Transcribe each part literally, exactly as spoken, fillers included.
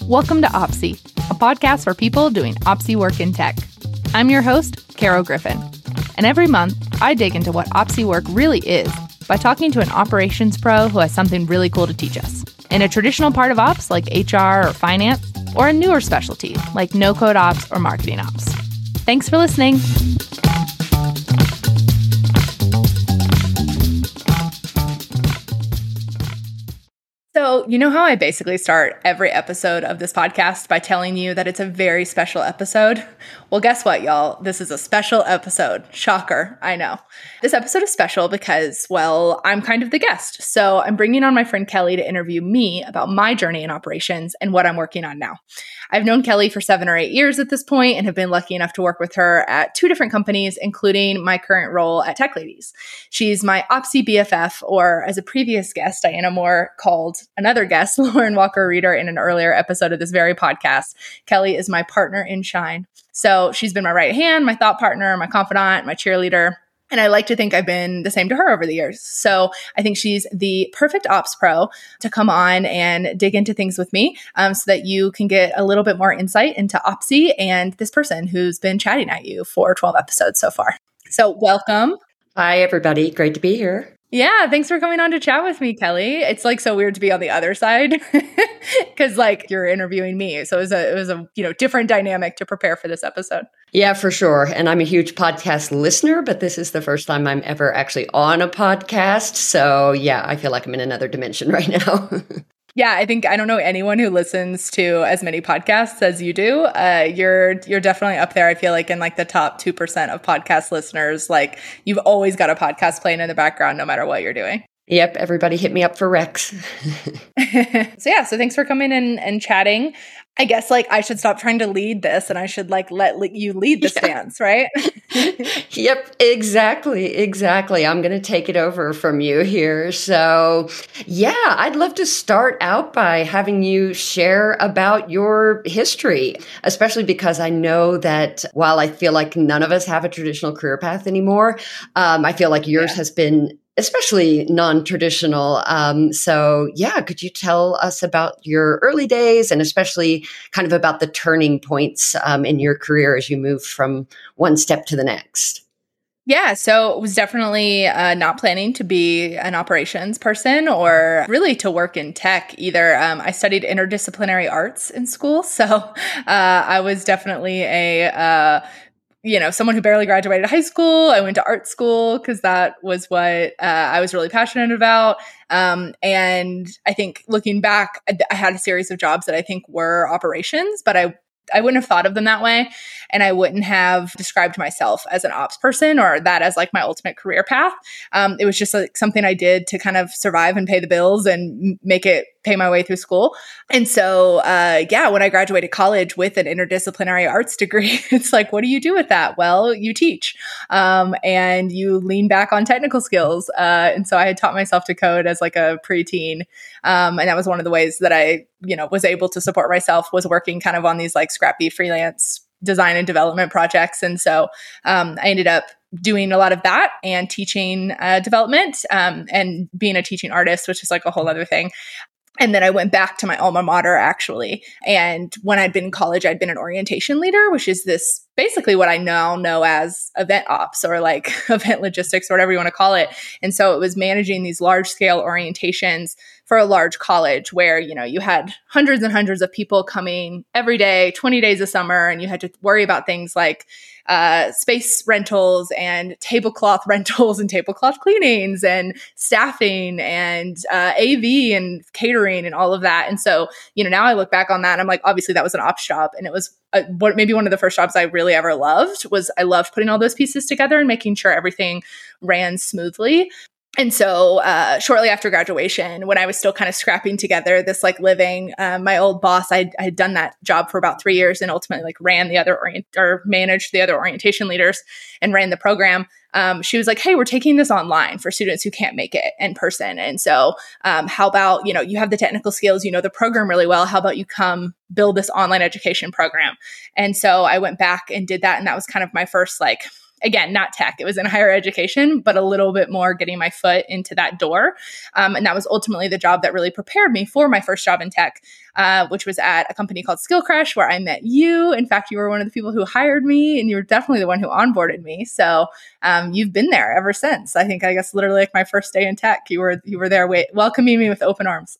Welcome to Opsy, a podcast for people doing Opsy work in tech. I'm your host, Caro Griffin, and every month I dig into what Opsy work really is by talking to an operations pro who has something really cool to teach us in a traditional part of ops like H R or finance, or a newer specialty like no-code ops or marketing ops. Thanks for listening. So, you know how I basically start every episode of this podcast by telling you that it's a very special episode? Well, guess what, y'all? This is a special episode. Shocker, I know. This episode is special because, well, I'm kind of the guest. So I'm bringing on my friend Kelly to interview me about my journey in operations and what I'm working on now. I've known Kelly for seven or eight years at this point and have been lucky enough to work with her at two different companies, including my current role at Tech Ladies. She's my Opsy B F F, or as a previous guest, Diana Moore called another guest, Lauren Walker Reeder, in an earlier episode of this very podcast. Kelly is my partner in shine. So she's been my right hand, my thought partner, my confidant, my cheerleader. And I like to think I've been the same to her over the years. So I think she's the perfect ops pro to come on and dig into things with me um, so that you can get a little bit more insight into Opsy and this person who's been chatting at you for twelve episodes so far. So welcome. Hi, everybody. Great to be here. Yeah, thanks for coming on to chat with me, Kelly. It's like so weird to be on the other side because like you're interviewing me. So it was a it was a you know different dynamic to prepare for this episode. Yeah, for sure. And I'm a huge podcast listener, but this is the first time I'm ever actually on a podcast. So yeah, I feel like I'm in another dimension right now. Yeah, I think I don't know anyone who listens to as many podcasts as you do. Uh, you're you're definitely up there. I feel like in like the top two percent of podcast listeners. Like you've always got a podcast playing in the background, no matter what you're doing. Yep, everybody hit me up for Rex. So yeah, so thanks for coming in and chatting. I guess like I should stop trying to lead this and I should like let le- you lead the yeah. stance, right? Yep, exactly, exactly. I'm going to take it over from you here. So yeah, I'd love to start out by having you share about your history, especially because I know that while I feel like none of us have a traditional career path anymore, um, I feel like yours yeah. has been especially non-traditional. Um, so yeah, could you tell us about your early days and especially kind of about the turning points um, in your career as you moved from one step to the next? Yeah, so it was definitely uh, not planning to be an operations person or really to work in tech either. Um, I studied interdisciplinary arts in school. So uh, I was definitely a uh, you know, someone who barely graduated high school. I went to art school because that was what uh, I was really passionate about. Um, and I think looking back, I, I had a series of jobs that I think were operations, but I I wouldn't have thought of them that way. And I wouldn't have described myself as an ops person or that as like my ultimate career path. Um, it was just like something I did to kind of survive and pay the bills and make it pay my way through school. And so, uh, yeah, when I graduated college with an interdisciplinary arts degree, it's like, what do you do with that? Well, you teach um, and you lean back on technical skills. Uh, and so I had taught myself to code as like a preteen. Um, and that was one of the ways that I, you know, was able to support myself, was working kind of on these like scrappy freelance design and development projects. And so um, I ended up doing a lot of that and teaching uh, development um, and being a teaching artist, which is like a whole other thing. And then I went back to my alma mater, actually. And when I'd been in college, I'd been an orientation leader, which is this basically what I now know as event ops or like event logistics or whatever you want to call it. And so it was managing these large scale orientations for a large college where, you know, you had hundreds and hundreds of people coming every day, twenty days a summer, and you had to worry about things like uh, space rentals and tablecloth rentals and tablecloth cleanings and staffing and uh, A V and catering and all of that. And so, you know, now I look back on that and I'm like, obviously that was an ops job. And it was uh, what maybe one of the first jobs I really ever loved was I loved putting all those pieces together and making sure everything ran smoothly. And so uh, shortly after graduation, when I was still kind of scrapping together this like living, um, my old boss, I had done that job for about three years and ultimately like ran the other orient or managed the other orientation leaders and ran the program. Um, she was like, hey, we're taking this online for students who can't make it in person. And so um, how about, you know, you have the technical skills, you know, the program really well. How about you come build this online education program? And so I went back and did that. And that was kind of my first like again, not tech. It was in higher education, but a little bit more getting my foot into that door. Um, and that was ultimately the job that really prepared me for my first job in tech, uh, which was at a company called SkillCrush, where I met you. In fact, you were one of the people who hired me, and you were definitely the one who onboarded me. So um, you've been there ever since. I think, I guess, literally like my first day in tech, you were you were there wait, welcoming me with open arms.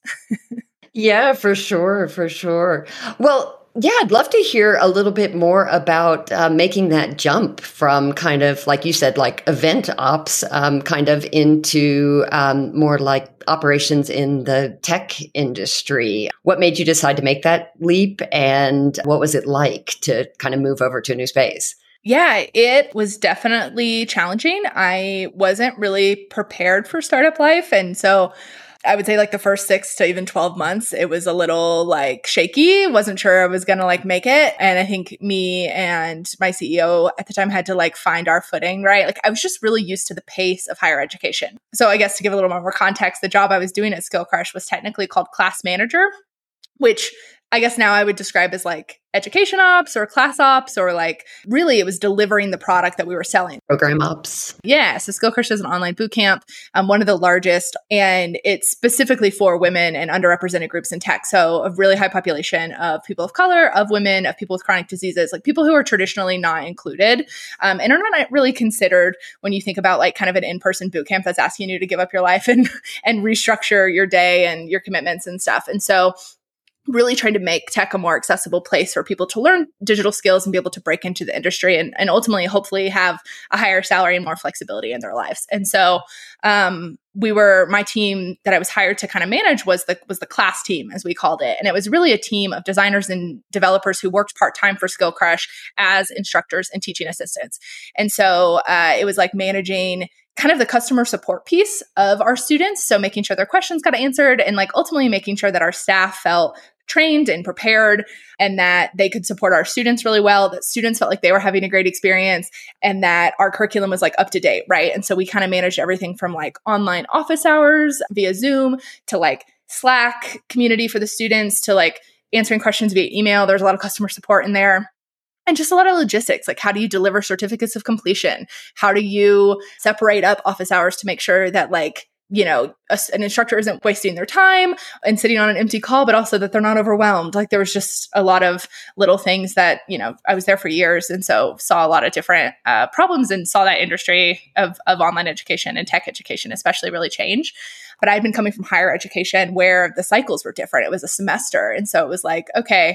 Yeah, for sure, for sure. Well, yeah, I'd love to hear a little bit more about uh, making that jump from kind of, like you said, like event ops, um, kind of into um, more like operations in the tech industry. What made you decide to make that leap, and what was it like to kind of move over to a new space? Yeah, it was definitely challenging. I wasn't really prepared for startup life. And so I would say like the first six to even twelve months, it was a little like shaky. Wasn't sure I was going to like make it. And I think me and my C E O at the time had to like find our footing, right? Like I was just really used to the pace of higher education. So I guess to give a little more context, the job I was doing at SkillCrush was technically called class manager, which I guess now I would describe as like education ops or class ops, or like really it was delivering the product that we were selling. Program ops. Yeah. So SkillCrush is an online boot camp, um, one of the largest, and it's specifically for women and underrepresented groups in tech. So a really high population of people of color, of women, of people with chronic diseases, like people who are traditionally not included um, and are not really considered when you think about like kind of an in-person boot camp that's asking you to give up your life and and restructure your day and your commitments and stuff. And so really trying to make tech a more accessible place for people to learn digital skills and be able to break into the industry and, and ultimately hopefully have a higher salary and more flexibility in their lives. And so um, we were, my team that I was hired to kind of manage was the, was the class team, as we called it. And it was really a team of designers and developers who worked part-time for SkillCrush as instructors and teaching assistants. And so uh, it was like managing kind of the customer support piece of our students. So making sure their questions got answered and like ultimately making sure that our staff felt trained and prepared and that they could support our students really well, that students felt like they were having a great experience and that our curriculum was like up to date, right? And so we kind of managed everything from like online office hours via Zoom to like Slack community for the students to like answering questions via email. There's a lot of customer support in there. And just a lot of logistics, like how do you deliver certificates of completion? How do you separate up office hours to make sure that like, you know, a, an instructor isn't wasting their time and sitting on an empty call, but also that they're not overwhelmed. Like there was just a lot of little things that, you know, I was there for years. And so saw a lot of different uh, problems and saw that industry of, of online education and tech education, especially really change. But I'd been coming from higher education where the cycles were different. It was a semester. And so it was like, okay,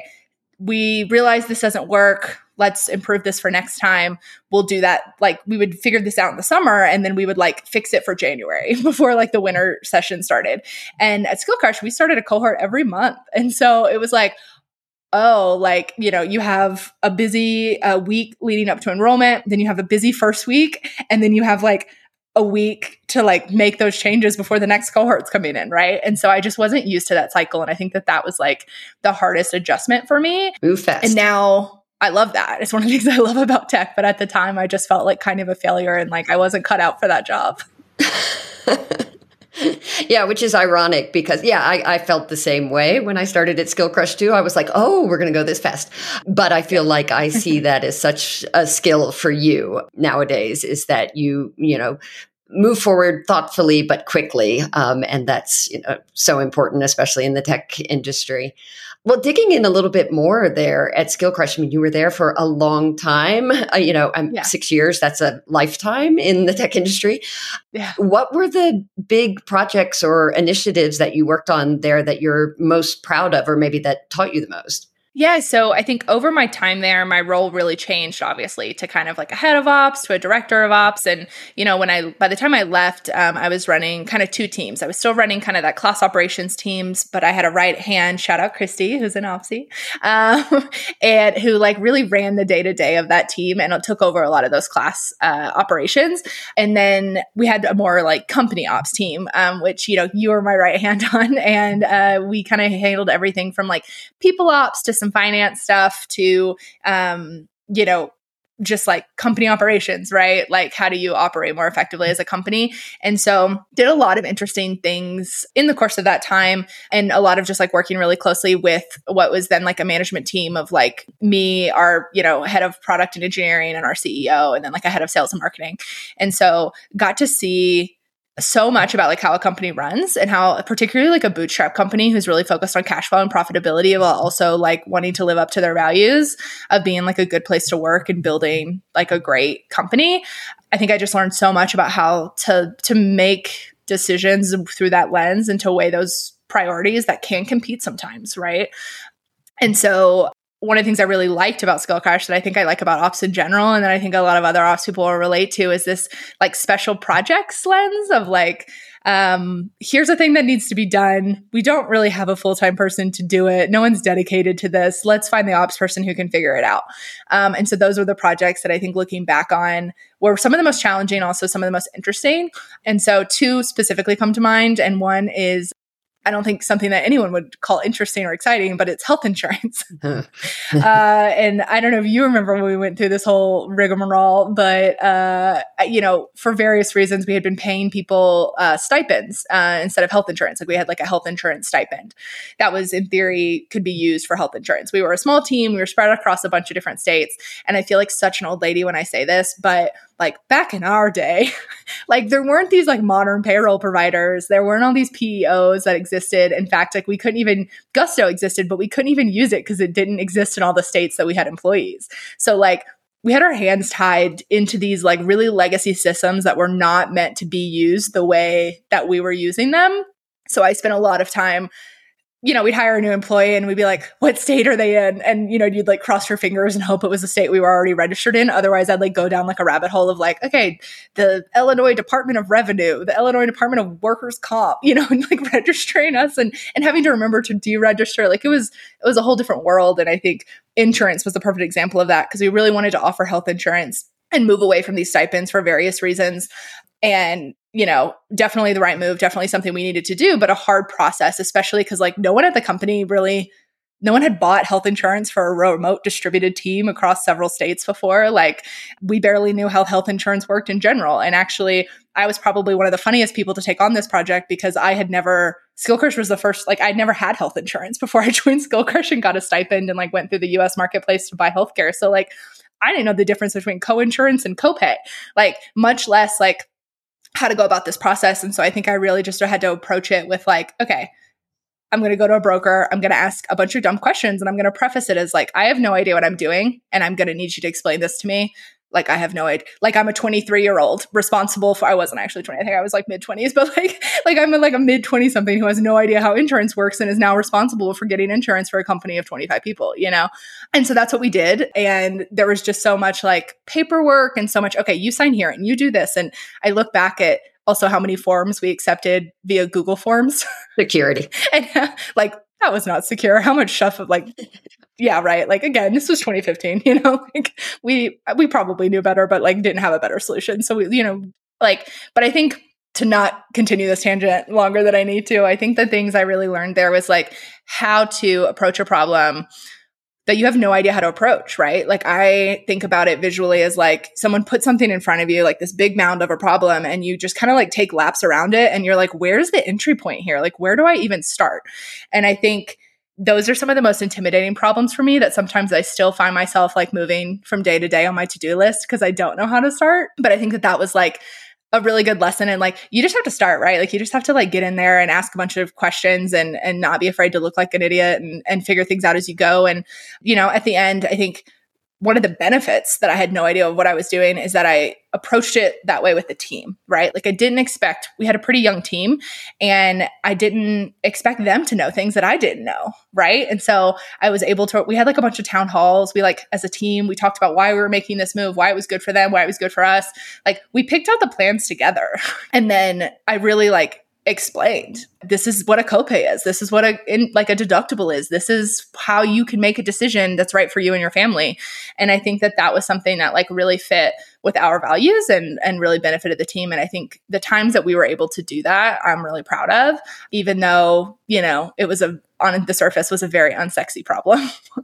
we realize this doesn't work. Let's improve this for next time. We'll do that. Like we would figure this out in the summer and then we would like fix it for January before like the winter session started. And at SkillCrush, we started a cohort every month. And so it was like, oh, like, you know, you have a busy uh, week leading up to enrollment. Then you have a busy first week. And then you have like a week to like make those changes before the next cohort's coming in, right? And so I just wasn't used to that cycle. And I think that that was like the hardest adjustment for me. Move fast. And now I love that. It's one of the things I love about tech. But at the time, I just felt like kind of a failure and like I wasn't cut out for that job. Yeah, which is ironic because, yeah, I, I felt the same way when I started at SkillCrush too. I was like, oh, we're going to go this fast. But I feel like I see that as such a skill for you nowadays is that you, you know, move forward thoughtfully but quickly. Um, and that's, you know, so important, especially in the tech industry. Well, digging in a little bit more there at SkillCrush, I mean, you were there for a long time, uh, you know, um, yeah. six years, that's a lifetime in the tech industry. Yeah. What were the big projects or initiatives that you worked on there that you're most proud of or maybe that taught you the most? Yeah, so I think over my time there, my role really changed, obviously, to kind of like a head of ops, to a director of ops. And, you know, when I, by the time I left, um, I was running kind of two teams. I was still running kind of that class operations teams, but I had a right hand, shout out Christy, who's an opsy, um, and who like really ran the day to day of that team and took over a lot of those class uh, operations. And then we had a more like company ops team, um, which, you know, you were my right hand on. And uh, we kind of handled everything from like people ops to some finance stuff to, um, you know, just like company operations, right? Like how do you operate more effectively as a company? And so did a lot of interesting things in the course of that time, and a lot of just like working really closely with what was then like a management team of like me, our, you know, head of product and engineering, and our C E O, and then like a head of sales and marketing. And so got to see so much about like how a company runs, and how particularly like a bootstrap company who's really focused on cash flow and profitability while also like wanting to live up to their values of being like a good place to work and building like a great company. I think I just learned so much about how to to make decisions through that lens and to weigh those priorities that can compete sometimes, right? And so one of the things I really liked about Skill Crash, that I think I like about ops in general, and that I think a lot of other ops people will relate to, is this like special projects lens of like, um, here's a thing that needs to be done. We don't really have a full-time person to do it. No one's dedicated to this. Let's find the ops person who can figure it out. Um, and so those were the projects that I think looking back on were some of the most challenging, also some of the most interesting. And so two specifically come to mind. And one is, I don't think something that anyone would call interesting or exciting, but it's health insurance. uh, and I don't know if you remember when we went through this whole rigmarole, but, uh, you know, for various reasons, we had been paying people uh, stipends uh, instead of health insurance. Like we had like a health insurance stipend that was in theory could be used for health insurance. We were a small team. We were spread across a bunch of different states. And I feel like such an old lady when I say this, but like back in our day, like there weren't these like modern payroll providers. There weren't all these P E Os that existed. In fact, like we couldn't even, Gusto existed, but we couldn't even use it because it didn't exist in all the states that we had employees. So like we had our hands tied into these like really legacy systems that were not meant to be used the way that we were using them. So I spent a lot of time, you know, we'd hire a new employee and we'd be like, what state are they in? And, you know, you'd like cross your fingers and hope it was a state we were already registered in. Otherwise, I'd like go down like a rabbit hole of like, okay, the Illinois Department of Revenue, the Illinois Department of Workers' Comp, you know, and like registering us and, and having to remember to deregister. Like it was, it was a whole different world. And I think insurance was the perfect example of that because we really wanted to offer health insurance and move away from these stipends for various reasons. And, you know, definitely the right move, definitely something we needed to do, but a hard process, especially because like no one at the company really, no one had bought health insurance for a remote distributed team across several states before. Like we barely knew how health insurance worked in general. And actually, I was probably one of the funniest people to take on this project because I had never, SkillCrush was the first, like I'd never had health insurance before I joined SkillCrush and got a stipend and like went through the U S marketplace to buy healthcare. So like, I didn't know the difference between co-insurance and copay, like much less like how to go about this process. And so I think I really just had to approach it with like, okay, I'm going to go to a broker. I'm going to ask a bunch of dumb questions and I'm going to preface it as like, I have no idea what I'm doing. And I'm going to need you to explain this to me. Like, I have no idea. Like, I'm a twenty-three year old responsible for, I wasn't actually twenty. I think I was like mid twenties, but like, like I'm like a mid twenty something who has no idea how insurance works and is now responsible for getting insurance for a company of twenty-five people, you know? And so that's what we did. And there was just so much like paperwork and so much, okay, you sign here and you do this. And I look back at also how many forms we accepted via Google Forms. Security. And uh, like, that was not secure. How much stuff of like, yeah, right. Like, again, this was twenty fifteen, you know, like we, we probably knew better, but like didn't have a better solution. So we, you know, like, but I think to not continue this tangent longer than I need to, I think the things I really learned there was like how to approach a problem that you have no idea how to approach, right? Like I think about it visually as like someone put something in front of you, like this big mound of a problem, and you just kind of like take laps around it and you're like, where's the entry point here? Like, where do I even start? And I think those are some of the most intimidating problems for me that sometimes I still find myself like moving from day to day on my to-do list because I don't know how to start. But I think that that was like a really good lesson. And like, you just have to start, right? Like you just have to like get in there and ask a bunch of questions and, and not be afraid to look like an idiot and, and figure things out as you go. And, you know, at the end, I think one of the benefits that I had no idea of what I was doing is that I approached it that way with the team, right? Like I didn't expect, we had a pretty young team and I didn't expect them to know things that I didn't know, right? And so I was able to, we had like a bunch of town halls. We like, as a team, we talked about why we were making this move, why it was good for them, why it was good for us. Like we picked out the plans together. And then I really like explained, this is what a copay is. This is what a in, like a deductible is. This is how you can make a decision that's right for you and your family. And I think that that was something that like really fit with our values and and really benefited the team. And I think the times that we were able to do that, I'm really proud of, even though, you know, it was a on the surface was a very unsexy problem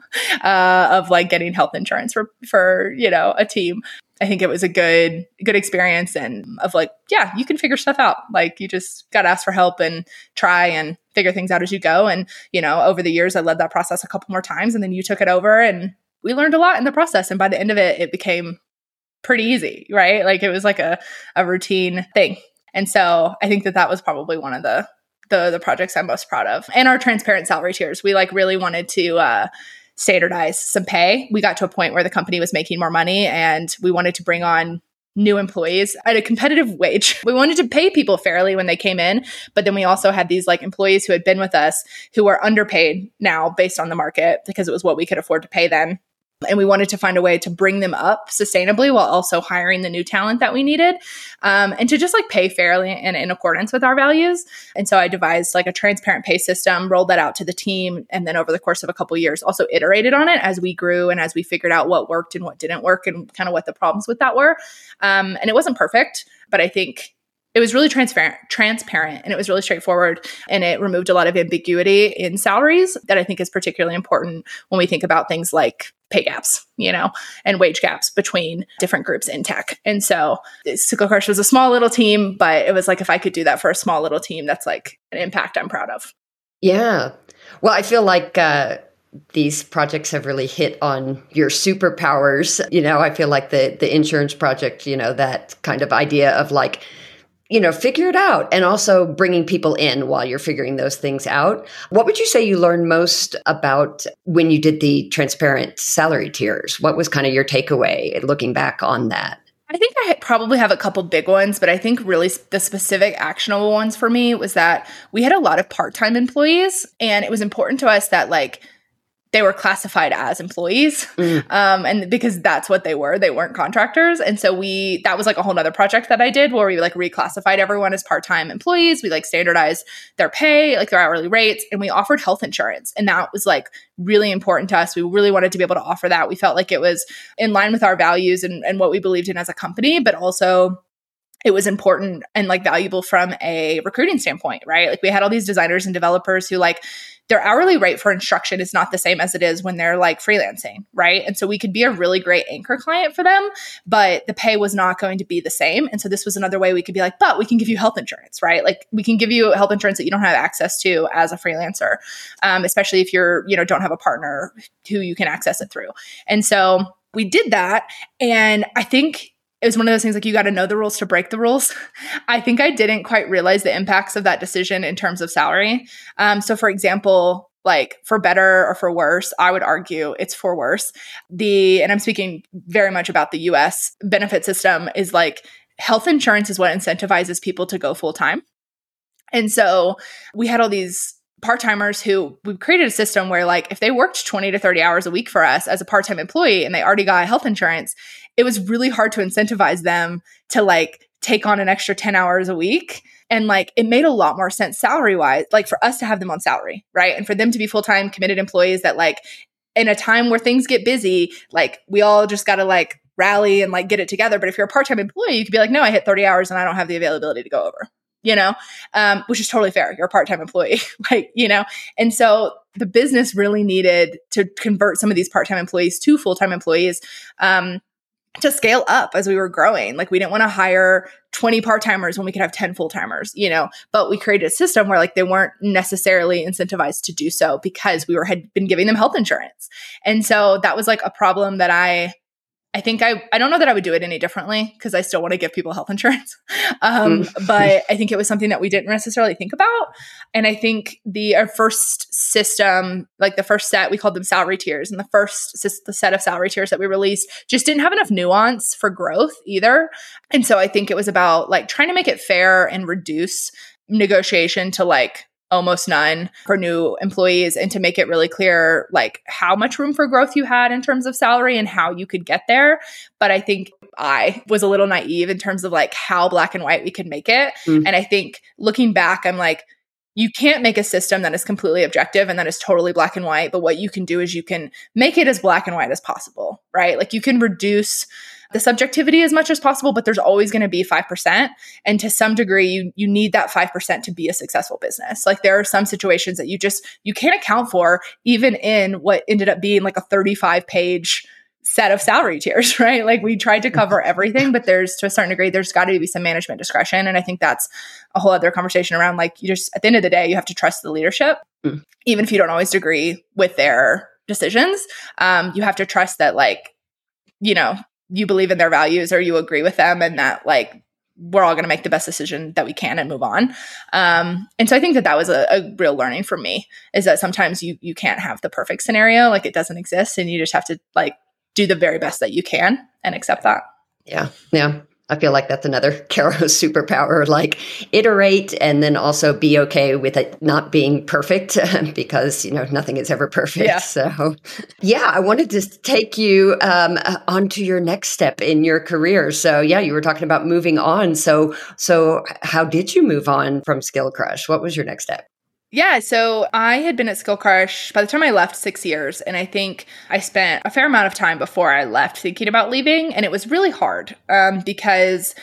uh, of like getting health insurance for for you know a team. I think it was a good, good experience and of like, yeah, you can figure stuff out. Like you just got to ask for help and try and figure things out as you go. And, you know, over the years, I led that process a couple more times and then you took it over and we learned a lot in the process. And by the end of it, it became pretty easy, right? Like it was like a, a routine thing. And so I think that that was probably one of the, the, the projects I'm most proud of. And our transparent salary tiers, we like really wanted to, uh, standardize some pay. We got to a point where the company was making more money and we wanted to bring on new employees at a competitive wage. We wanted to pay people fairly when they came in, but then we also had these like employees who had been with us who were underpaid now based on the market because it was what we could afford to pay them. And we wanted to find a way to bring them up sustainably while also hiring the new talent that we needed, um, and to just like pay fairly and in accordance with our values. And so I devised like a transparent pay system, rolled that out to the team. And then over the course of a couple of years, also iterated on it as we grew and as we figured out what worked and what didn't work and kind of what the problems with that were. Um, and it wasn't perfect, but I think it was really transparent, transparent, and it was really straightforward. And it removed a lot of ambiguity in salaries that I think is particularly important when we think about things like pay gaps, you know, and wage gaps between different groups in tech. And so Cyclical Crush was a small little team, but it was like, if I could do that for a small little team, that's like an impact I'm proud of. Yeah. Well, I feel like, uh, these projects have really hit on your superpowers. You know, I feel like the, the insurance project, you know, that kind of idea of like, you know, figure it out and also bringing people in while you're figuring those things out. What would you say you learned most about when you did the transparent salary tiers? What was kind of your takeaway looking back on that? I think I probably have a couple big ones, but I think really the specific actionable ones for me was that we had a lot of part-time employees and it was important to us that like they were classified as employees. Mm. Um, and because that's what they were, they weren't contractors. And so we, that was like a whole nother project that I did where we like reclassified everyone as part-time employees. We like standardized their pay, like their hourly rates, and we offered health insurance. And that was like really important to us. We really wanted to be able to offer that. We felt like it was in line with our values and, and what we believed in as a company, but also it was important and like valuable from a recruiting standpoint, right? Like we had all these designers and developers who like their hourly rate for instruction is not the same as it is when they're like freelancing, right? And so we could be a really great anchor client for them, but the pay was not going to be the same. And so this was another way we could be like, but we can give you health insurance, right? Like we can give you health insurance that you don't have access to as a freelancer, um, especially if you're, you know, don't have a partner who you can access it through. And so we did that. And I think it was one of those things like you got to know the rules to break the rules. I think I didn't quite realize the impacts of that decision in terms of salary. Um, so for example, like for better or for worse, I would argue it's for worse. The, and I'm speaking very much about the U S benefit system is like health insurance is what incentivizes people to go full time. And so we had all these part-timers who we created a system where like if they worked twenty to thirty hours a week for us as a part-time employee and they already got health insurance, it was really hard to incentivize them to like take on an extra ten hours a week. And like it made a lot more sense salary wise, like for us to have them on salary, right? And for them to be full-time committed employees that like in a time where things get busy, like we all just got to like rally and like get it together. But if you're a part-time employee, you could be like, no, I hit thirty hours and I don't have the availability to go over. You know, um, which is totally fair. You're a part-time employee, like, you know, and so the business really needed to convert some of these part-time employees to full-time employees um, to scale up as we were growing. Like we didn't want to hire twenty part-timers when we could have ten full-timers, you know, but we created a system where like they weren't necessarily incentivized to do so because we were had been giving them health insurance. And so that was like a problem that I I think I, I don't know that I would do it any differently because I still want to give people health insurance. Um, mm. But I think it was something that we didn't necessarily think about. And I think the our first system, like the first set, we called them salary tiers. And the first the set of salary tiers that we released just didn't have enough nuance for growth either. And so I think it was about like trying to make it fair and reduce negotiation to like almost none for new employees, and to make it really clear, like how much room for growth you had in terms of salary and how you could get there. But I think I was a little naive in terms of like how black and white we could make it. Mm. And I think looking back, I'm like, you can't make a system that is completely objective and that is totally black and white. But what you can do is you can make it as black and white as possible, right? Like you can reduce the subjectivity as much as possible, but there's always going to be five percent. And to some degree, you you need that five percent to be a successful business. Like there are some situations that you just, you can't account for even in what ended up being like a thirty-five page set of salary tiers, right? Like we tried to cover everything, but there's to a certain degree, there's got to be some management discretion. And I think that's a whole other conversation around like, you just, at the end of the day, you have to trust the leadership, mm. even if you don't always agree with their decisions. Um, you have to trust that like, you know, you believe in their values or you agree with them, and that like, we're all going to make the best decision that we can and move on. Um, and so I think that that was a, a real learning for me, is that sometimes you, you can't have the perfect scenario. Like it doesn't exist, and you just have to like do the very best that you can and accept that. Yeah. Yeah. I feel like that's another Caro superpower, like iterate and then also be okay with it not being perfect because, you know, nothing is ever perfect. Yeah. So yeah, I wanted to take you um, on to your next step in your career. So yeah, you were talking about moving on. So, so how did you move on from Skill Crush? What was your next step? Yeah, so I had been at Skill Crush by the time I left six years, and I think I spent a fair amount of time before I left thinking about leaving, and it was really hard um, because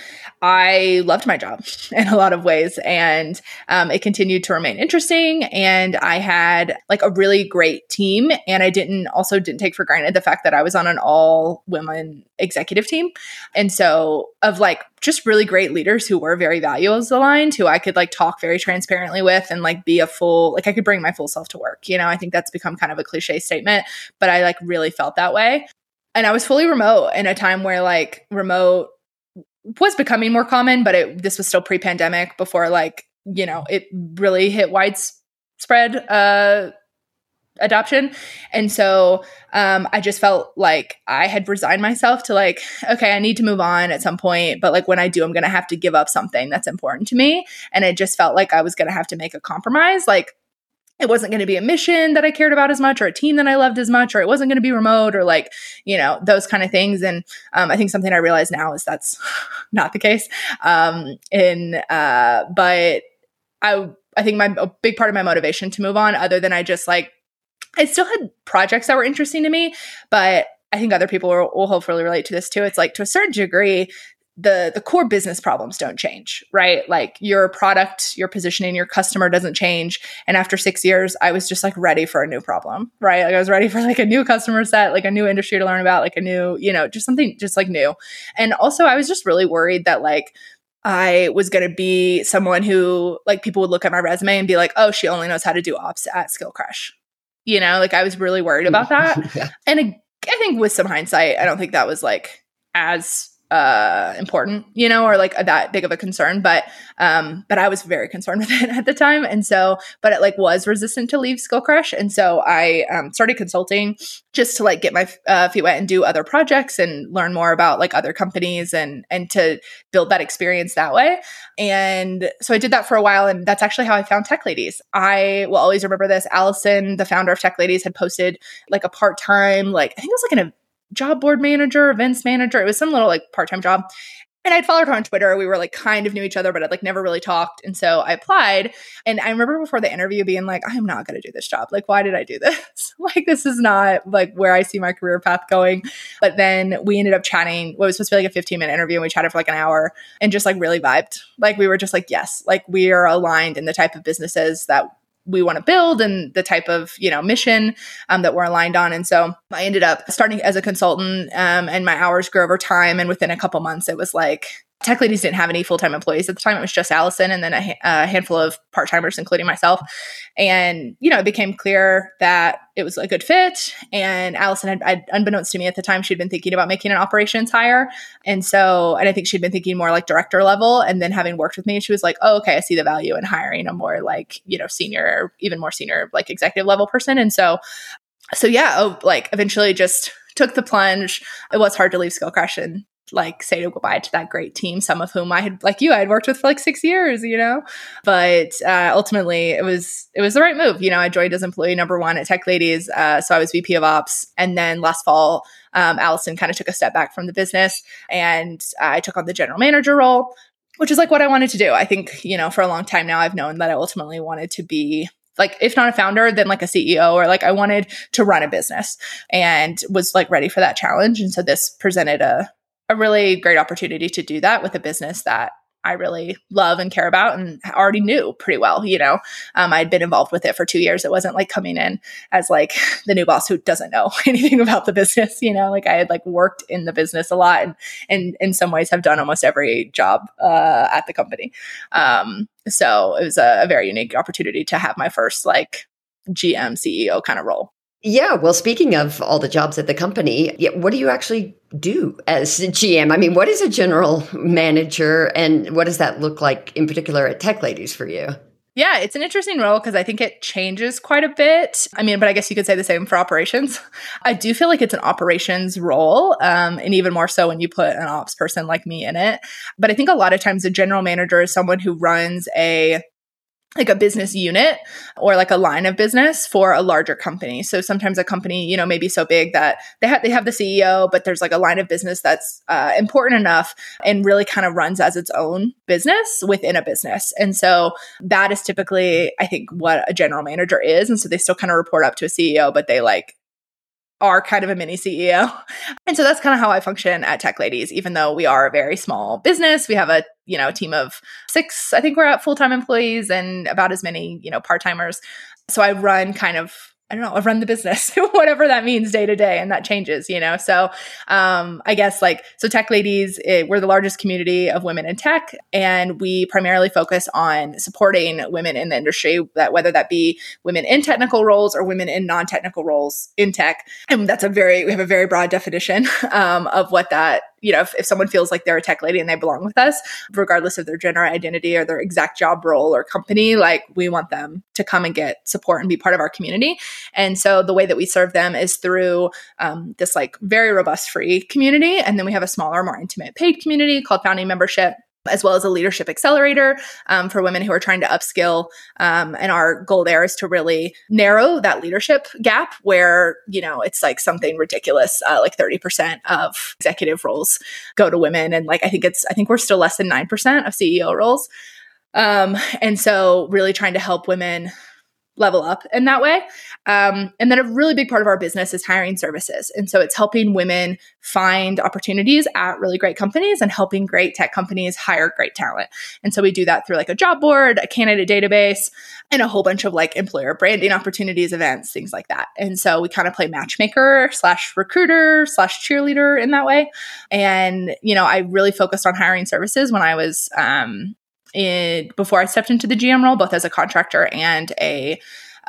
I loved my job in a lot of ways, and um, it continued to remain interesting, and I had like a really great team, and I didn't also didn't take for granted the fact that I was on an all women executive team, and so of like just really great leaders who were very values aligned, who I could like talk very transparently with and like be a full, like I could bring my full self to work. You know, I think that's become kind of a cliche statement, but I like really felt that way. And I was fully remote in a time where like remote was becoming more common, but it, this was still pre-pandemic before like, you know, it really hit widespread uh, adoption. And so um, I just felt like I had resigned myself to like, okay, I need to move on at some point. But like when I do, I'm going to have to give up something that's important to me. And it just felt like I was going to have to make a compromise. Like it wasn't going to be a mission that I cared about as much, or a team that I loved as much, or it wasn't going to be remote, or like, you know, those kind of things. And um, I think something I realize now is that's not the case. Um, and, uh, but I, I think my, a big part of my motivation to move on, other than I just like, I still had projects that were interesting to me, but I think other people will, will hopefully relate to this too. It's like to a certain degree, the the core business problems don't change, right? Like your product, your positioning, your customer doesn't change. And after six years, I was just like ready for a new problem, right? Like I was ready for like a new customer set, like a new industry to learn about, like a new, you know, just something just like new. And also I was just really worried that like I was going to be someone who like people would look at my resume and be like, oh, she only knows how to do ops at Skill Crush. You know, like I was really worried about that. Yeah. And I, I think with some hindsight, I don't think that was like as uh, important, you know, or like a, that big of a concern, but, um, but I was very concerned with it at the time. And so, but it like was resistant to leave Skill Crush. And so I, um, started consulting just to like get my uh, feet wet and do other projects and learn more about like other companies and, and to build that experience that way. And so I did that for a while. And that's actually how I found Tech Ladies. I will always remember this. Allison, the founder of Tech Ladies, had posted like a part-time, like, I think it was like an job board manager, events manager. It was some little like part-time job. And I'd followed her on Twitter. We were like kind of knew each other, but I'd like never really talked. And so I applied. And I remember before the interview being like, I'm not going to do this job. Like, why did I do this? Like, this is not like where I see my career path going. But then we ended up chatting. What was supposed to be like a fifteen minute interview. And we chatted for like an hour and just like really vibed. Like we were just like, yes, like we are aligned in the type of businesses that we want to build and the type of, you know, mission um, that we're aligned on. And so I ended up starting as a consultant um, and my hours grew over time. And within a couple months, it was like, Tech Ladies didn't have any full-time employees at the time. It was just Allison and then a, ha- a handful of part-timers, including myself. And, you know, it became clear that it was a good fit. And Allison had, I'd, unbeknownst to me at the time, she'd been thinking about making an operations hire. And so, and I think she'd been thinking more like director level. And then having worked with me, she was like, oh, okay, I see the value in hiring a more like, you know, senior, even more senior, like executive level person. And so, so yeah, oh, like eventually just took the plunge. It was hard to leave Skill Crush and like say goodbye to that great team, some of whom I had, like you, I had worked with for like six years, you know, but uh, ultimately it was, it was the right move. You know, I joined as employee number one at Tech Ladies. Uh, so I was V P of Ops. And then last fall, um, Allison kind of took a step back from the business and I took on the general manager role, which is like what I wanted to do. I think, you know, for a long time now, I've known that I ultimately wanted to be like, if not a founder, then like a C E O, or like I wanted to run a business and was like ready for that challenge. And so this presented a, a really great opportunity to do that with a business that I really love and care about and already knew pretty well. You know, um, I'd been involved with it for two years. It wasn't like coming in as like the new boss who doesn't know anything about the business. You know, like I had like worked in the business a lot and, and in some ways have done almost every job uh, at the company. Um, so it was a, a very unique opportunity to have my first like G M C E O kind of role. Yeah. Well, speaking of all the jobs at the company, yeah, what do you actually do as a G M? I mean, what is a general manager and what does that look like in particular at Tech Ladies for you? Yeah, it's an interesting role because I think it changes quite a bit. I mean, but I guess you could say the same for operations. I do feel like it's an operations role, um, and even more so when you put an ops person like me in it. But I think a lot of times a general manager is someone who runs a like a business unit or like a line of business for a larger company. So sometimes a company, you know, may be so big that they have they have the C E O, but there's like a line of business that's uh, important enough and really kind of runs as its own business within a business. And so that is typically, I think, what a general manager is. And so they still kind of report up to a C E O, but they like are kind of a mini C E O. And so that's kind of how I function at Tech Ladies, even though we are a very small business. We have a, you know, team of six, I think we're at full-time employees and about as many, you know, part-timers. So I run kind of, I don't know, I run the business, whatever that means day to day. And that changes, you know? So um, I guess like, so Tech Ladies, it, we're the largest community of women in tech. And we primarily focus on supporting women in the industry, that whether that be women in technical roles or women in non-technical roles in tech. And that's a very, we have a very broad definition um, of what that, you know, if, if someone feels like they're a tech lady and they belong with us, regardless of their gender identity or their exact job role or company, like we want them to come and get support and be part of our community. And so the way that we serve them is through um, this like very robust free community. And then we have a smaller, more intimate paid community called Founding Membership, as well as a leadership accelerator um, for women who are trying to upskill. Um, and our goal there is to really narrow that leadership gap where, you know, it's like something ridiculous, uh, like thirty percent of executive roles go to women. And like, I think it's, I think we're still less than nine percent of C E O roles. Um, and so really trying to help women level up in that way. Um, and then a really big part of our business is hiring services. And so it's helping women find opportunities at really great companies and helping great tech companies hire great talent. And so we do that through like a job board, a candidate database, and a whole bunch of like employer branding opportunities, events, things like that. And so we kind of play matchmaker slash recruiter slash cheerleader in that way. And, you know, I really focused on hiring services when I was, um, In, before I stepped into the G M role, both as a contractor and a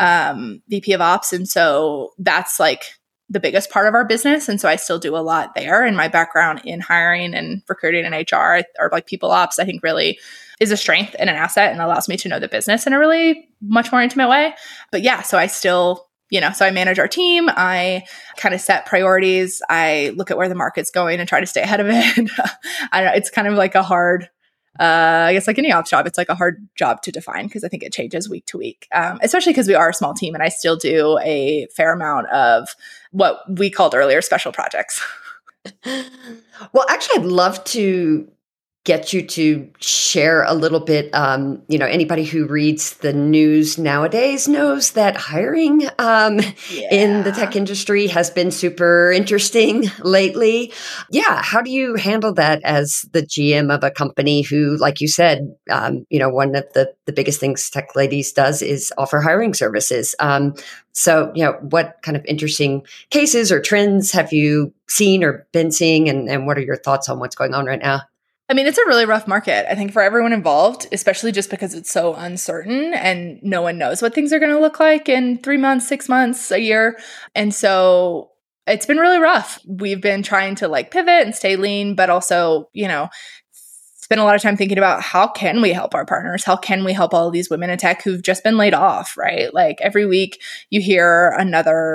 um, V P of Ops. And so that's like the biggest part of our business. And so I still do a lot there. And my background in hiring and recruiting and H R or like people ops, I think really is a strength and an asset and allows me to know the business in a really much more intimate way. But yeah, so I still, you know, so I manage our team. I kind of set priorities. I look at where the market's going and try to stay ahead of it. I don't know. It's kind of like a hard Uh, I guess like any ops job, it's like a hard job to define because I think it changes week to week, um, especially because we are a small team and I still do a fair amount of what we called earlier special projects. Well, actually, I'd love to get you to share a little bit. Um, you know, anybody who reads the news nowadays knows that hiring um, Yeah. in the tech industry has been super interesting lately. Yeah. How do you handle that as the G M of a company who, like you said, um, you know, one of the, the biggest things Tech Ladies does is offer hiring services. Um, so, you know, what kind of interesting cases or trends have you seen or been seeing? And, and what are your thoughts on what's going on right now? I mean, it's a really rough market, I think, for everyone involved, especially just because it's so uncertain and no one knows what things are going to look like in three months, six months, a year. And so it's been really rough. We've been trying to like pivot and stay lean, but also, you know, spend a lot of time thinking about how can we help our partners? How can we help all of these women in tech who've just been laid off, right? Like every week you hear another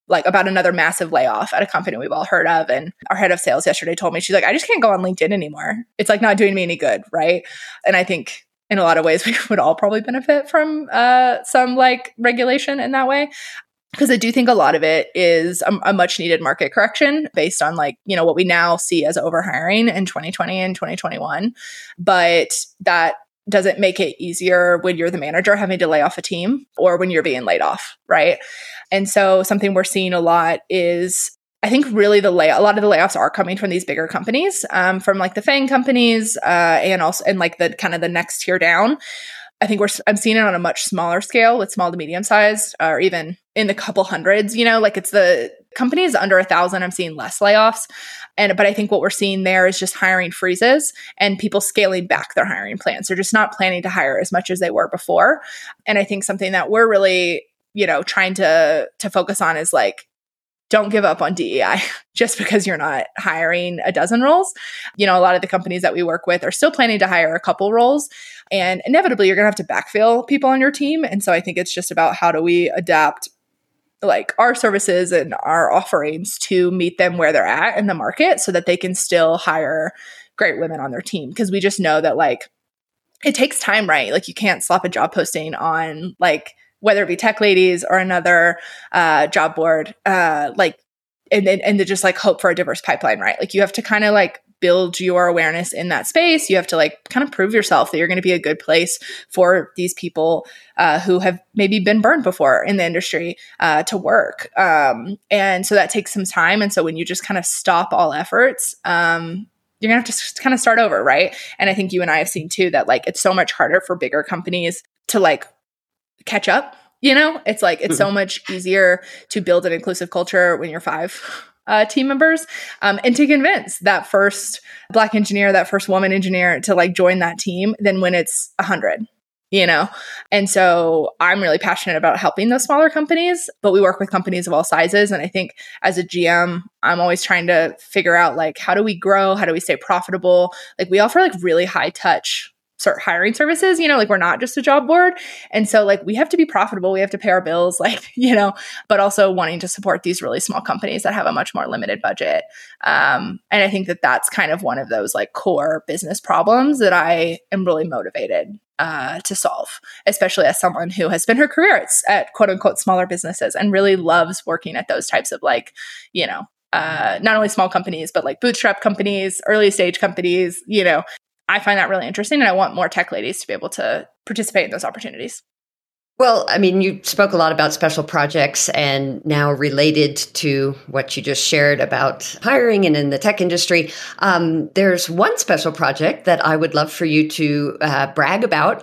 like about another massive layoff at a company we've all heard of. And our head of sales yesterday told me, she's like, I just can't go on LinkedIn anymore. It's like not doing me any good. Right. And I think in a lot of ways, we would all probably benefit from uh, some like regulation in that way. Because I do think a lot of it is a, a much needed market correction based on like, you know, what we now see as overhiring in twenty twenty and twenty twenty-one. But that doesn't make it easier when you're the manager having to lay off a team or when you're being laid off, right? And so something we're seeing a lot is, I think really the lay a lot of the layoffs are coming from these bigger companies, um, from like the FANG companies, uh, and also and like the kind of the next tier down. I think we're I'm seeing it on a much smaller scale with small to medium sized, or even in the couple hundreds. You know, like it's the companies under a thousand. I'm seeing less layoffs, and but I think what we're seeing there is just hiring freezes and people scaling back their hiring plans. They're just not planning to hire as much as they were before. And I think something that we're really, you know, trying to to focus on is like, don't give up on D E I just because you're not hiring a dozen roles. You know, a lot of the companies that we work with are still planning to hire a couple roles, and inevitably you're going to have to backfill people on your team. And so I think it's just about how do we adapt like our services and our offerings to meet them where they're at in the market so that they can still hire great women on their team. Because we just know that like it takes time, right? Like you can't slap a job posting on like whether it be Tech Ladies or another uh, job board, uh, like, and, and and to just like hope for a diverse pipeline, right? Like you have to kind of like build your awareness in that space. You have to like kind of prove yourself that you're going to be a good place for these people uh, who have maybe been burned before in the industry uh, to work. Um, and so that takes some time. And so when you just kind of stop all efforts, um, you're going to have to kind of start over, right? And I think you and I have seen too that like it's so much harder for bigger companies to like catch up, you know, it's like, it's mm-hmm. so much easier to build an inclusive culture when you're five uh, team members, um, and to convince that first Black engineer, that first woman engineer to like join that team than when it's a hundred, you know? And so I'm really passionate about helping those smaller companies, but we work with companies of all sizes. And I think as a G M, I'm always trying to figure out like, how do we grow? How do we stay profitable? Like we offer like really high touch start hiring services, you know, like we're not just a job board. And so like we have to be profitable. We have to pay our bills, like, you know, but also wanting to support these really small companies that have a much more limited budget. Um, and I think that that's kind of one of those like core business problems that I am really motivated uh, to solve, especially as someone who has spent her career at, at quote unquote smaller businesses and really loves working at those types of like, you know, uh, not only small companies, but like bootstrap companies, early stage companies, you know, I find that really interesting, and I want more tech ladies to be able to participate in those opportunities. Well, I mean, you spoke a lot about special projects, and now related to what you just shared about hiring and in the tech industry, um, there's one special project that I would love for you to uh, brag about.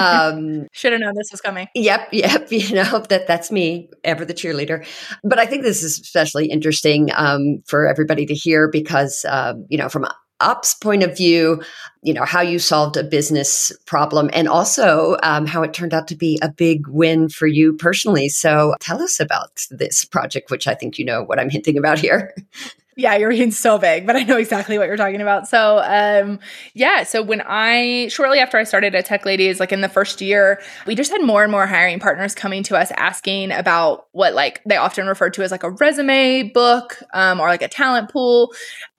Um, Should have known this was coming. Yep, yep. You know, that that's me, ever the cheerleader. But I think this is especially interesting um, for everybody to hear because, uh, you know, from ops point of view, you know, how you solved a business problem and also um, how it turned out to be a big win for you personally. So tell us about this project, which I think you know what I'm hinting about here. Yeah, you're being so big, but I know exactly what you're talking about. So, um, yeah, so when I, shortly after I started at Tech Ladies, like in the first year, we just had more and more hiring partners coming to us asking about what like they often refer to as like a resume book um, or like a talent pool.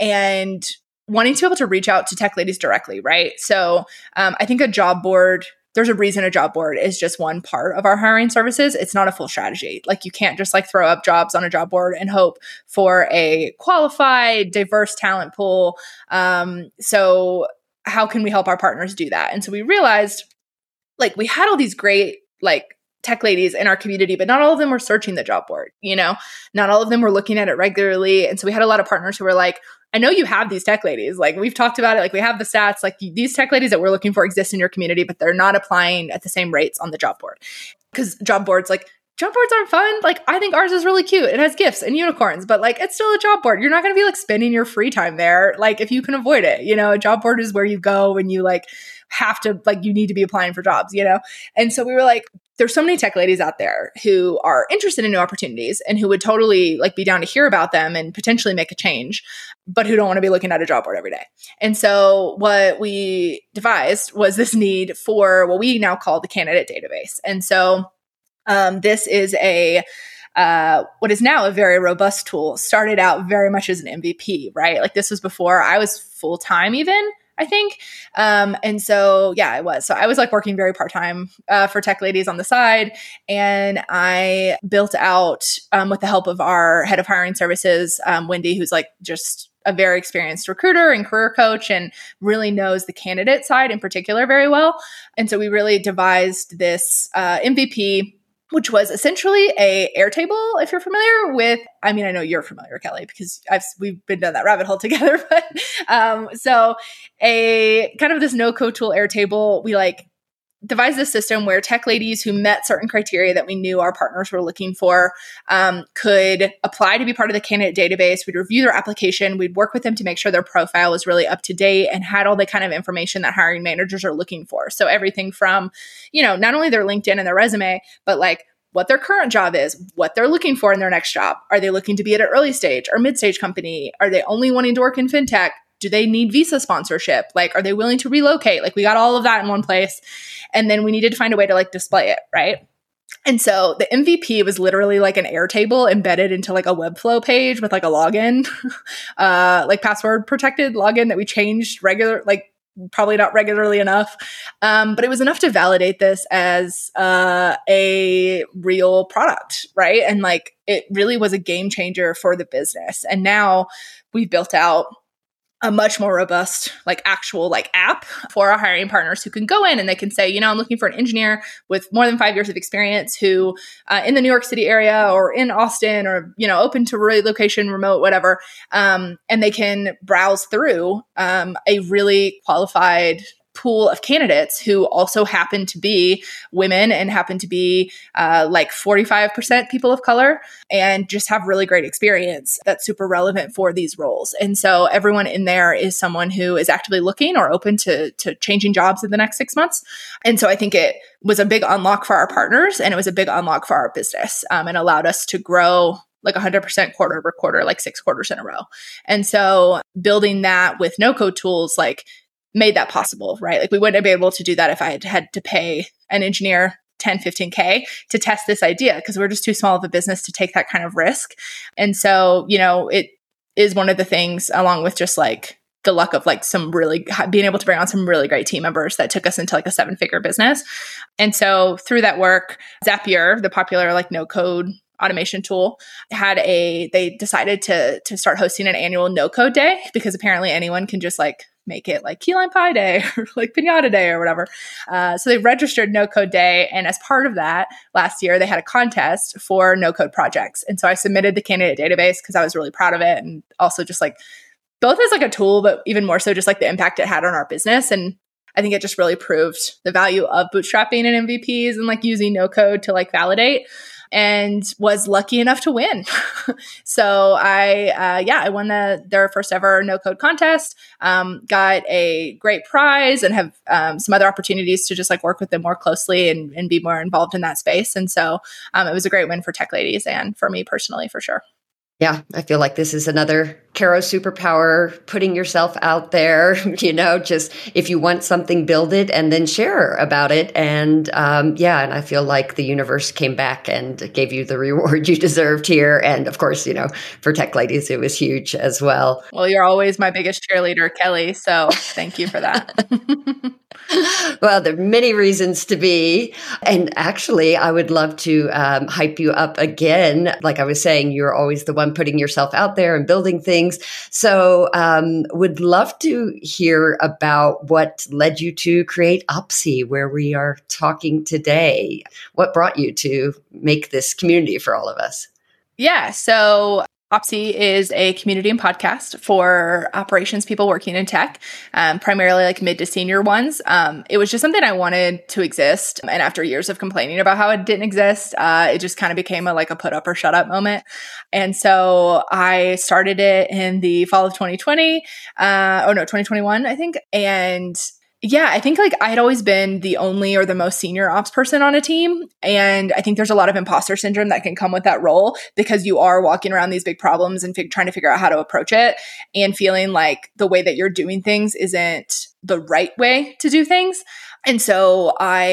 And wanting to be able to reach out to tech ladies directly, right? So um, I think a job board, there's a reason a job board is just one part of our hiring services. It's not a full strategy. Like you can't just like throw up jobs on a job board and hope for a qualified, diverse talent pool. Um, so how can we help our partners do that? And so we realized like we had all these great like tech ladies in our community, but not all of them were searching the job board, you know, not all of them were looking at it regularly. And so we had a lot of partners who were like, I know you have these tech ladies, like we've talked about it, like we have the stats, like these tech ladies that we're looking for exist in your community, but they're not applying at the same rates on the job board. Because job boards, like job boards aren't fun. Like I think ours is really cute. It has gifts and unicorns, but like it's still a job board. You're not going to be like spending your free time there. Like if you can avoid it, you know, a job board is where you go when you like have to, like you need to be applying for jobs, you know? And so we were like, there's so many tech ladies out there who are interested in new opportunities and who would totally like be down to hear about them and potentially make a change, but who don't want to be looking at a job board every day. And so what we devised was this need for what we now call the candidate database. And so um, this is a uh, what is now a very robust tool started out very much as an M V P, right? Like this was before I was full-time even, I think. Um, and so, yeah, I was. So I was like working very part-time uh, for Tech Ladies on the side. And I built out um, with the help of our head of hiring services, um, Wendy, who's like just a very experienced recruiter and career coach and really knows the candidate side in particular very well. And so we really devised this uh, M V P, which was essentially a Airtable, if you're familiar with. I mean, I know you're familiar, Kelly, because I've we've been down that rabbit hole together. But um, so a kind of this no-code tool, Airtable, we like devised a system where tech ladies who met certain criteria that we knew our partners were looking for um, could apply to be part of the candidate database. We'd review their application. We'd work with them to make sure their profile was really up to date and had all the kind of information that hiring managers are looking for. So everything from, you know, not only their LinkedIn and their resume, but like what their current job is, what they're looking for in their next job. Are they looking to be at an early stage or mid-stage company? Are they only wanting to work in fintech? Do they need visa sponsorship? Like, are they willing to relocate? Like, we got all of that in one place. And then we needed to find a way to like display it, right? And so the M V P was literally like an Airtable embedded into like a Webflow page with like a login, uh, like password protected login that we changed regular, like probably not regularly enough. Um, but it was enough to validate this as uh, a real product, right? And like, it really was a game changer for the business. And now we've built out a much more robust, like actual like app for our hiring partners who can go in and they can say, you know, I'm looking for an engineer with more than five years of experience who uh, in the New York City area or in Austin or, you know, open to relocation, remote, whatever. Um, and they can browse through um, a really qualified pool of candidates who also happen to be women and happen to be uh, like forty-five percent people of color and just have really great experience that's super relevant for these roles. And so everyone in there is someone who is actively looking or open to, to changing jobs in the next six months. And so I think it was a big unlock for our partners and it was a big unlock for our business um, and allowed us to grow like one hundred percent quarter over quarter, like six quarters in a row. And so building that with no-code tools, like made that possible, right? Like we wouldn't be able to do that if I had had to pay an engineer ten, fifteen K to test this idea because we're just too small of a business to take that kind of risk. And so, you know, it is one of the things along with just like the luck of like some really being able to bring on some really great team members that took us into like a seven figure business. And so through that work, Zapier, the popular like no code automation tool, had a, they decided to, to start hosting an annual no code day because apparently anyone can just like make it like key lime pie day or like pinata day or whatever. Uh, so they registered no code day. And as part of that last year, they had a contest for no code projects. And so I submitted the candidate database because I was really proud of it. And also just like both as like a tool, but even more so just like the impact it had on our business. And I think it just really proved the value of bootstrapping and M V Ps and like using no code to like validate. And was lucky enough to win. so I, uh, yeah, I won the their first ever no code contest. Um, got a great prize and have um, some other opportunities to just like work with them more closely and, and be more involved in that space. And so um, it was a great win for Tech Ladies and for me personally, for sure. Yeah, I feel like this is another Caro superpower, putting yourself out there, you know, just if you want something, build it and then share about it. And um, yeah, and I feel like the universe came back and gave you the reward you deserved here. And of course, you know, for Tech Ladies, it was huge as well. Well, you're always my biggest cheerleader, Kelly. So thank you for that. Well, there are many reasons to be. And actually, I would love to um, hype you up again. Like I was saying, you're always the one putting yourself out there and building things. So um, would love to hear about what led you to create Opsy, where we are talking today. What brought you to make this community for all of us? Yeah. So Opsy is a community and podcast for operations people working in tech, um, primarily like mid to senior ones. Um, it was just something I wanted to exist. And after years of complaining about how it didn't exist, uh, it just kind of became a, like a put up or shut up moment. And so I started it in the fall of twenty twenty. Uh, oh no, twenty twenty-one, I think. And yeah, I think like I had always been the only or the most senior ops person on a team. And I think there's a lot of imposter syndrome that can come with that role because you are walking around these big problems and fig- trying to figure out how to approach it and feeling like the way that you're doing things isn't the right way to do things. And so I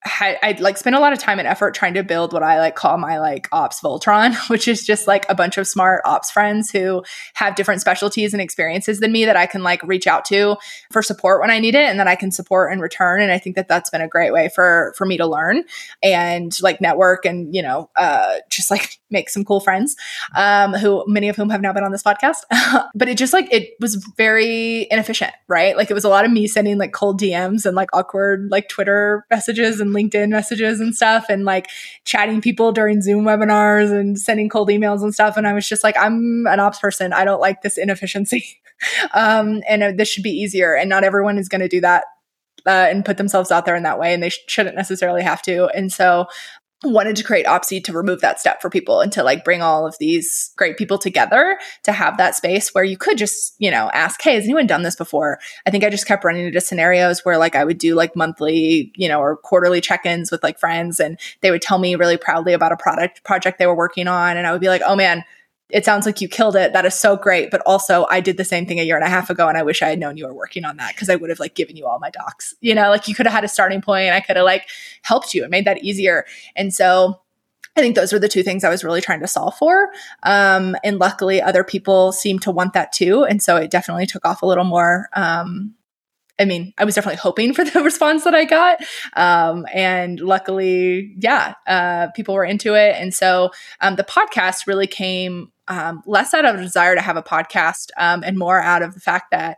had, I'd like spent a lot of time and effort trying to build what I like call my like ops Voltron, which is just like a bunch of smart ops friends who have different specialties and experiences than me that I can like reach out to for support when I need it, and that I can support in return. And I think that that's been a great way for, for me to learn and like network and, you know, uh, just like make some cool friends, um, who many of whom have now been on this podcast. But it just like, it was very inefficient, right? Like it was a lot of me sending like cold D Ms and like awkward like Twitter messages and LinkedIn messages and stuff, and like chatting people during Zoom webinars and sending cold emails and stuff. And I was just like, I'm an ops person. I don't like this inefficiency. um, and uh, this should be easier. And not everyone is going to do that uh, and put themselves out there in that way. And they sh- shouldn't necessarily have to. And so wanted to create Opsy to remove that step for people and to like bring all of these great people together to have that space where you could just, you know, ask, hey, has anyone done this before? I think I just kept running into scenarios where like I would do like monthly, you know, or quarterly check-ins with like friends, and they would tell me really proudly about a product project they were working on. And I would be like, oh man, it sounds like you killed it. That is so great. But also I did the same thing a year and a half ago, and I wish I had known you were working on that, because I would have like given you all my docs, you know, like you could have had a starting point and I could have like helped you and made that easier. And so I think those were the two things I was really trying to solve for. Um, and luckily other people seem to want that too. And so it definitely took off a little more. Um, I mean, I was definitely hoping for the response that I got. Um, and luckily, yeah, uh, people were into it. And so um, the podcast really came um, less out of a desire to have a podcast um, and more out of the fact that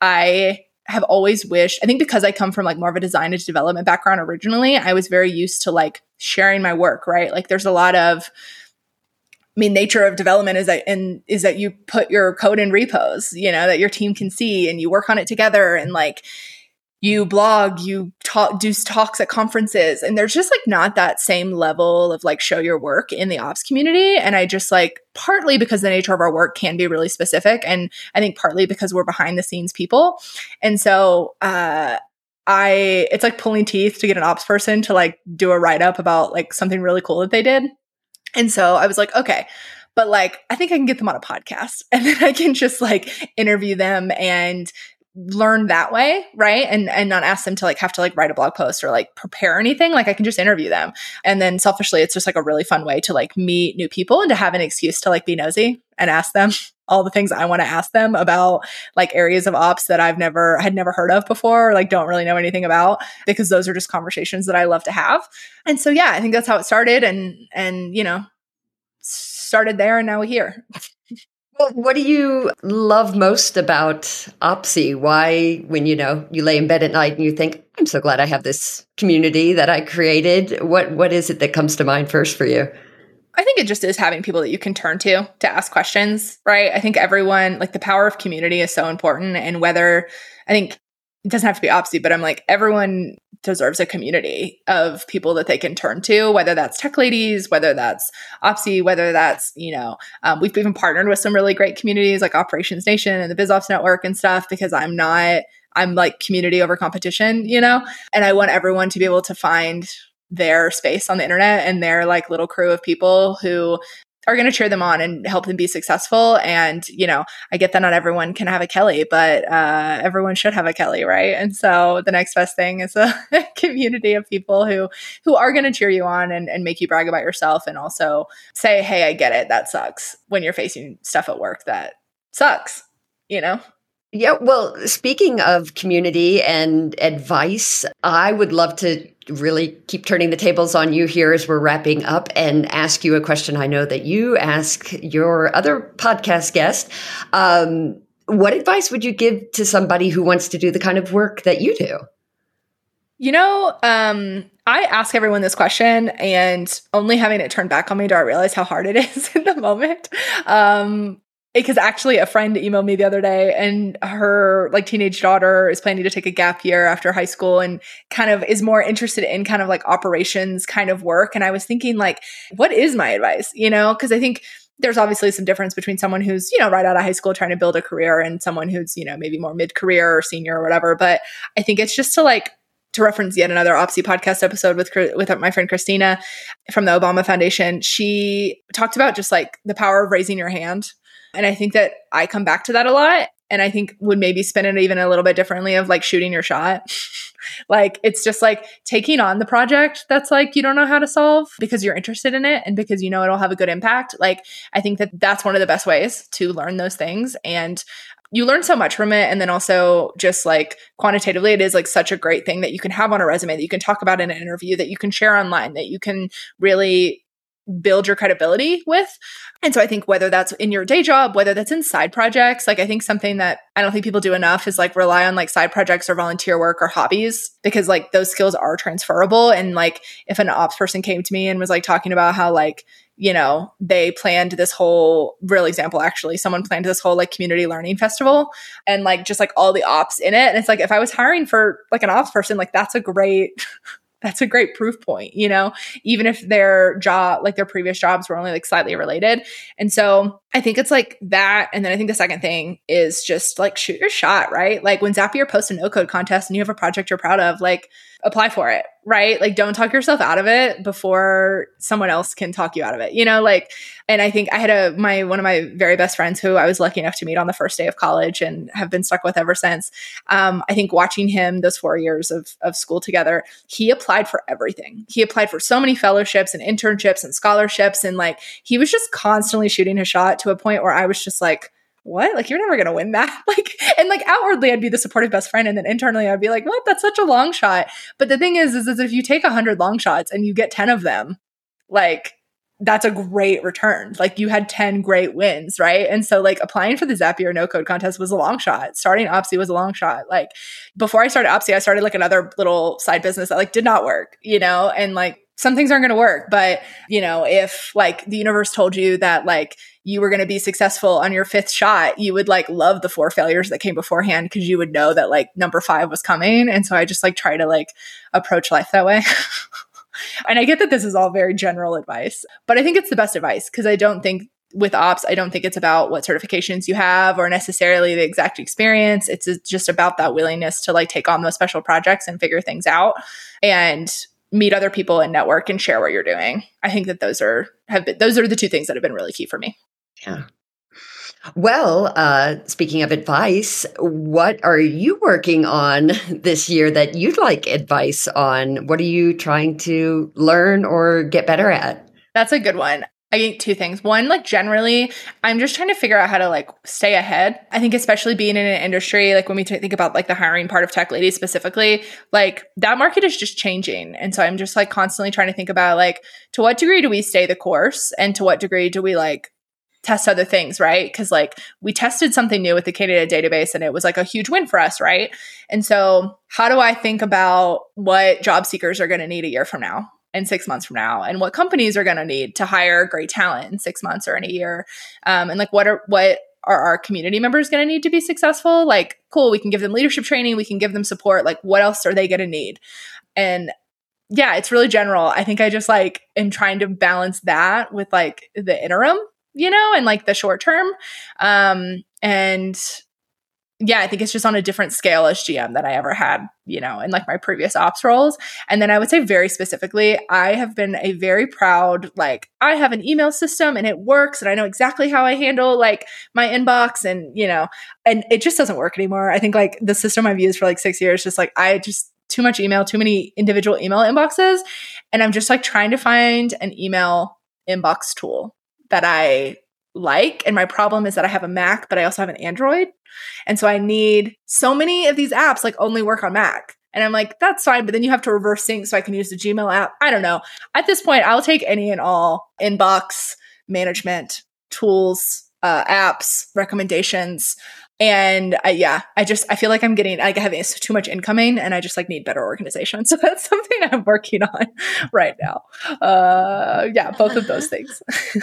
I have always wished, I think because I come from like more of a design and development background originally, I was very used to like sharing my work, right? Like there's a lot of, I mean, nature of development is that, and is that you put your code in repos, you know, that your team can see, and you work on it together, and like you blog, you talk, do talks at conferences, and there's just like not that same level of like show your work in the ops community. And I just like, partly because the nature of our work can be really specific, and I think partly because we're behind the scenes people. And so, uh, I, it's like pulling teeth to get an ops person to like do a write-up about like something really cool that they did. And so I was like, okay, but like, I think I can get them on a podcast, and then I can just like interview them and learn that way. Right. And, and not ask them to like have to like write a blog post or like prepare anything. Like I can just interview them. And then selfishly, it's just like a really fun way to like meet new people and to have an excuse to like be nosy and ask them all the things I want to ask them about like areas of ops that I've never had never heard of before, or like don't really know anything about, because those are just conversations that I love to have. And so, yeah, I think that's how it started, and, and, you know, started there, and now we're here. Well, what do you love most about Opsy? Why, when, you know, you lay in bed at night and you think, I'm so glad I have this community that I created. What, what is it that comes to mind first for you? I think it just is having people that you can turn to to ask questions, right? I think everyone, like the power of community is so important. And whether, I think it doesn't have to be Opsy, but I'm like, everyone deserves a community of people that they can turn to, whether that's tech ladies, whether that's Opsy, whether that's, you know, um, we've even partnered with some really great communities like Operations Nation and the BizOps Network and stuff, because I'm not, I'm like community over competition, you know, and I want everyone to be able to find their space on the internet and their like little crew of people who are going to cheer them on and help them be successful. And, you know, I get that not everyone can have a Kelly, but uh, everyone should have a Kelly, right? And so the next best thing is a community of people who who are going to cheer you on and, and make you brag about yourself, and also say, hey, I get it. That sucks when you're facing stuff at work that sucks, you know? Yeah, well, speaking of community and advice, I would love to really keep turning the tables on you here as we're wrapping up and ask you a question I know that you ask your other podcast guest. Um, what advice would you give to somebody who wants to do the kind of work that you do? You know, um, I ask everyone this question, and only having it turned back on me do I realize how hard it is in the moment. Um, Because actually a friend emailed me the other day, and her like teenage daughter is planning to take a gap year after high school and kind of is more interested in kind of like operations kind of work. And I was thinking like, what is my advice? You know, because I think there's obviously some difference between someone who's, you know, right out of high school trying to build a career and someone who's, you know, maybe more mid-career or senior or whatever. But I think it's just to like, to reference yet another Opsy podcast episode with with my friend Christina from the Obama Foundation. She talked about just like the power of raising your hand. And I think that I come back to that a lot. and I think would maybe spin it even a little bit differently of like shooting your shot. Like, it's just like taking on the project that's like you don't know how to solve because you're interested in it and because you know it'll have a good impact. Like, I think that that's one of the best ways to learn those things. And you learn so much from it. And then also just like quantitatively, it is like such a great thing that you can have on a resume, that you can talk about in an interview, that you can share online, that you can really build your credibility with. And so I think whether that's in your day job, whether that's in side projects, like I think something that I don't think people do enough is like rely on like side projects or volunteer work or hobbies, because like those skills are transferable. And like if an ops person came to me and was like talking about how like, you know, they planned this whole real example, actually, someone planned this whole like community learning festival and like just like all the ops in it. And it's like, if I was hiring for like an ops person, like that's a great that's a great proof point, you know, even if their job, like their previous jobs were only like slightly related. And so I think it's like that. And then I think the second thing is just like shoot your shot, right? Like when Zapier posts a no code contest and you have a project you're proud of, like apply for it, right? Like don't talk yourself out of it before someone else can talk you out of it, you know, like, and I think I had a, my, one of my very best friends who I was lucky enough to meet on the first day of college and have been stuck with ever since. Um, I think watching him those four years of, of school together, he applied for everything. He applied for so many fellowships and internships and scholarships. And like, he was just constantly shooting his shot to a point where I was just like, what? Like, you're never going to win that. Like, and like outwardly I'd be the supportive best friend. And then internally I'd be like, what? That's such a long shot. But the thing is, is, is if you take a hundred long shots and you get ten of them, like that's a great return. Like you had ten great wins. Right. And so like applying for the Zapier no code contest was a long shot. Starting Opsy was a long shot. Like before I started Opsy, I started like another little side business that like did not work, you know, and like some things aren't going to work. But, you know, if like the universe told you that like you were going to be successful on your fifth shot, you would like love the four failures that came beforehand because you would know that like number five was coming. And so I just like try to like approach life that way. And I get that this is all very general advice, but I think it's the best advice because I don't think with ops, I don't think it's about what certifications you have or necessarily the exact experience. It's just about that willingness to like take on those special projects and figure things out and meet other people and network and share what you're doing. I think that those are have been, those are the two things that have been really key for me. Yeah. Well, uh, speaking of advice, what are you working on this year that you'd like advice on? What are you trying to learn or get better at? That's a good one. I think two things. One, like generally, I'm just trying to figure out how to like stay ahead. I think especially being in an industry, like when we t- think about like the hiring part of Tech Ladies specifically, like that market is just changing. And so I'm just like constantly trying to think about like, to what degree do we stay the course? And to what degree do we like test other things, right? Because like we tested something new with the candidate database and it was like a huge win for us, right? And so how do I think about what job seekers are going to need a year from now? And six months from now, and what companies are going to need to hire great talent in six months or in a year, um, and like what are what are our community members going to need to be successful? Like, cool, we can give them leadership training, we can give them support. Like, what else are they going to need? And yeah, it's really general. I think I just like am trying to balance that with like the interim, you know, and like the short term, um, and. Yeah, I think it's just on a different scale as G M than I ever had, you know, in like my previous ops roles. And then I would say very specifically, I have been a very proud, like I have an email system and it works and I know exactly how I handle like my inbox and, you know, and it just doesn't work anymore. I think like the system I've used for like six years, just like I just too much email, too many individual email inboxes. And I'm just like trying to find an email inbox tool that I like. And my problem is that I have a Mac, but I also have an Android. And so I need so many of these apps like only work on Mac. And I'm like, that's fine. But then you have to reverse sync so I can use the Gmail app. I don't know. At this point, I'll take any and all inbox management tools, uh, apps, recommendations. And I, yeah, I just, I feel like I'm getting, like I have too much incoming and I just like need better organization. So that's something I'm working on right now. Uh, yeah, both of those things.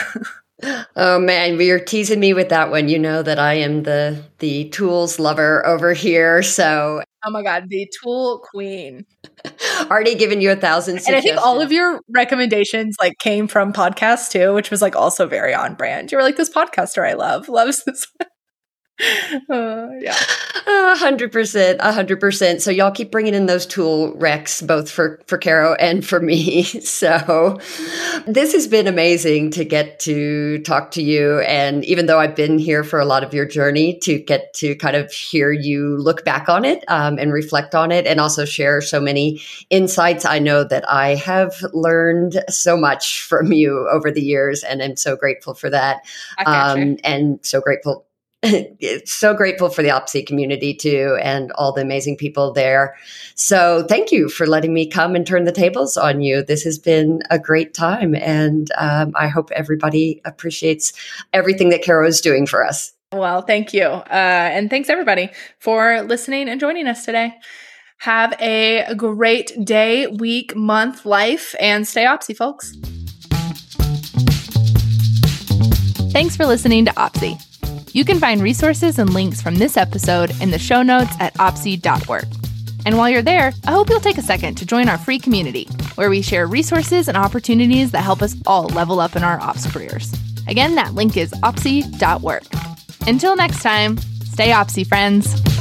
Oh man, you're teasing me with that one. You know that I am the the tools lover over here. So oh my God, the tool queen. Already given you a thousand suggestions. And I think all of your recommendations like came from podcasts too, which was like also very on brand. You were like, this podcaster I love loves this. uh, yeah. A hundred percent, a hundred percent. So y'all keep bringing in those tool recs, both for, for Caro and for me. So this has been amazing to get to talk to you. And even though I've been here for a lot of your journey, to get to kind of hear you look back on it um, and reflect on it, and also share so many insights. I know that I have learned so much from you over the years, and I'm so grateful for that. Um, and so grateful so grateful for the O P S I community too, and all the amazing people there. So thank you for letting me come and turn the tables on you. This has been a great time, and um, I hope everybody appreciates everything that Caro is doing for us. Well, thank you. Uh, and thanks everybody for listening and joining us today. Have a great day, week, month, life, and stay O P S I, folks. Thanks for listening to O P S I. You can find resources and links from this episode in the show notes at opsy dot org. And while you're there, I hope you'll take a second to join our free community, where we share resources and opportunities that help us all level up in our ops careers. Again, that link is opsy dot org. Until next time, stay O P S I, friends.